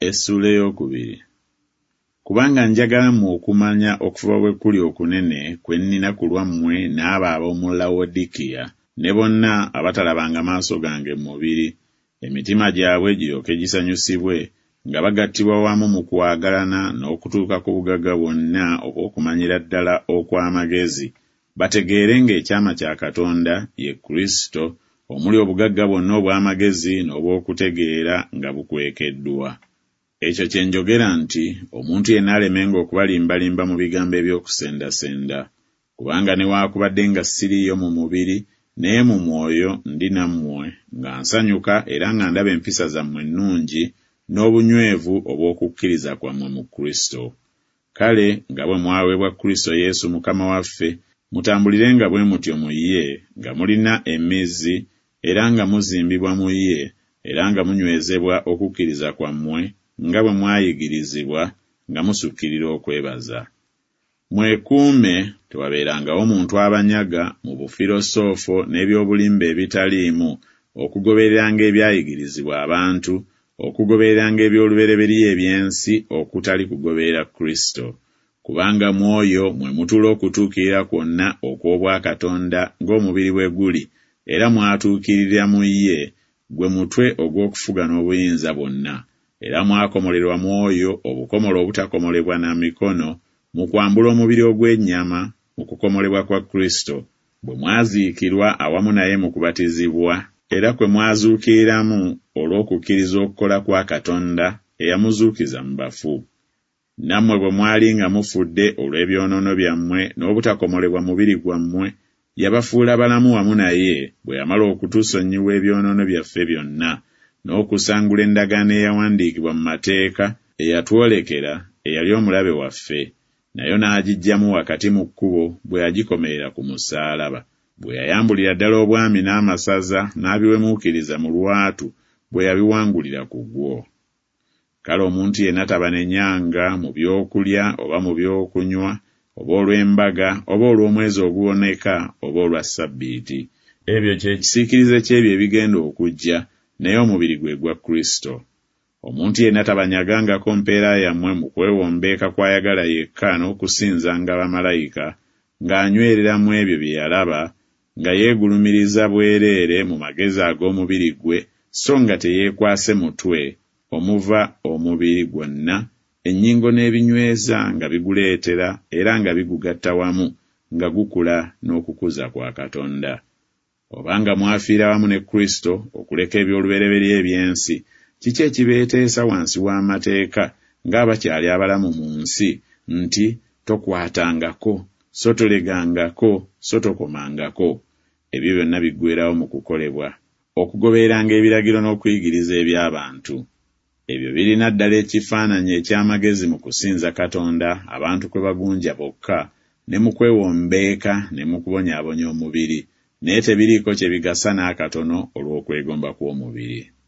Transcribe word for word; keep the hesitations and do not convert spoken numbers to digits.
Essula ey'okubiri. Kubanga njagala mu okumanya okufuba bwe kuli okunene kwe nnina ku lwammwe n'abo ab'omu Lawodikiya ne bonna abatalabanga maaso gange mu mubiri, emitima gyabwe giryoke gisanyusibwe nga bagattibwa wamu mu kwagalana n'okutuuka ku bugagga bwonna obw'okumanyira ddala okw'amagezi, bategeere ng'ekyama kya Katonda ye Kristo, omuli obugagga bwonna obw'amagezi n'obw'okutegeera nga bukwekeddwa. Ekyo kye njogera nti omuntu yenna alemenga okubalimbalimba mu bigambo eby'okusendasenda, kubanga newaakubadde nga siriiyo mu mubiri, naye mu mwoyo ndi nammwe, nga nsanyuka era nga ndaba empisa zammwe ennungi n'obunywevu obw'okukkiriza kwammwe mu Kristo. Kale nga bwe mwaweebwa Kristo Yesu Mukama waffe, mutambulirenga bwe mutyo mu ye, nga mulina emmizi era nga muzimbibwa mu ye, era nga munywezebwa okukkiriza kwammwe, nga bwe mwayigirizibwa, nga musukkirira okwebaza. Mwekuume tewabeerangawo muntu abanyaga mu bufirosoofo n'ebyobulimba ebitaliimu, okugobereranga ebyayigirizibwa abantu, okugobereranga eby'olubereberye eby'ensi okutali kugoberera Kristo. Kubanga mu oyo mwe mutuula okutuukirira kwonna okw'obwakatonda ng'omubiri bwe guli, era mwatuukirira mu ye, gwe mutwe ogw'okufuga n'obuyinza bwonna. Era mwakomolerwa mu oyo obukomolo obutakomolebwa na mikono, mu kwambula omubiri ogw'ennyama mu kukomolebwa kwa Kristo, bwe mwaziikirwa awamu naye mu kubatizibwa, era kwe mwazuukiriramu olw'okukkiriza okukola kwa Katonda eyamuzuukiza mu bafu. Nammwe bwe mwali nga mufudde olw'ebyonoono byammwe n'obutakomolebwa mubiri gwammwe, yabafuula balamu wamu naye bwe yamala okutusonyiwa ebyonoono byaffe byonna, n'okusangula endagaano eyawandiikibwa mu mateeka eyatwolekera eyali omulabe waffe, nayo n'agiggyamu wakati mu kkubo bwe yagikomerera ku musaalaba, bwe yayambulira ddala obwami n'amasaza n'abiwemuukiriza mu lwatu bwe yabiwangulira ku gwo. Kale omuntu yenna tabanenyanga mu by'okulya oba mu by'okunywa, oba olw'embaga oba olw'omwezi oguwoneka oba olwa Ssabbiiti. Ebyo kye kisiikirize ky'ebyo ebigenda okujja, naye omubiri gwe gwa Kristo. Omuntu yenna tabanyagangako mpeera yammwe mu kwewombeeka kw'ayagala yekka n'okusinzanga bamalayika, ng'anywereramu ebyo bye yalaba, nga yeegulumiriza bwereere mu magezi ag'omubiri gwe, so nga teyeekwase mutwe, omuva omubiri gwonna, ennyingo n'ebinyweza nga biguleetera era nga bigugatta wamu, nga gukula n'okukuza kwa Katonda. Obanga mwafiira wamu ne Kristo okuleka eby'olubereberye eby'ensi, kiki ekibeeteesa wansi w'amateeka ng'abakyali abalamu mu nsi, nti tokwatangako, so tolegangako, so tokomangako? Ebyo byonna biggweerawo mu kukolebwa, okugobereranga ebiragiro n'okuyigiriza eby'abantu. Ebyo birina ddala ekifaananyi eky'amagezi mu kusinza Katonda abantu kwe bagunja bokka, ne mu kwewombeeka ne mu kubonyaabonya omubiri, naye tebiriiko kye bigasa n'akatono olw'okwegomba kw'omubiri.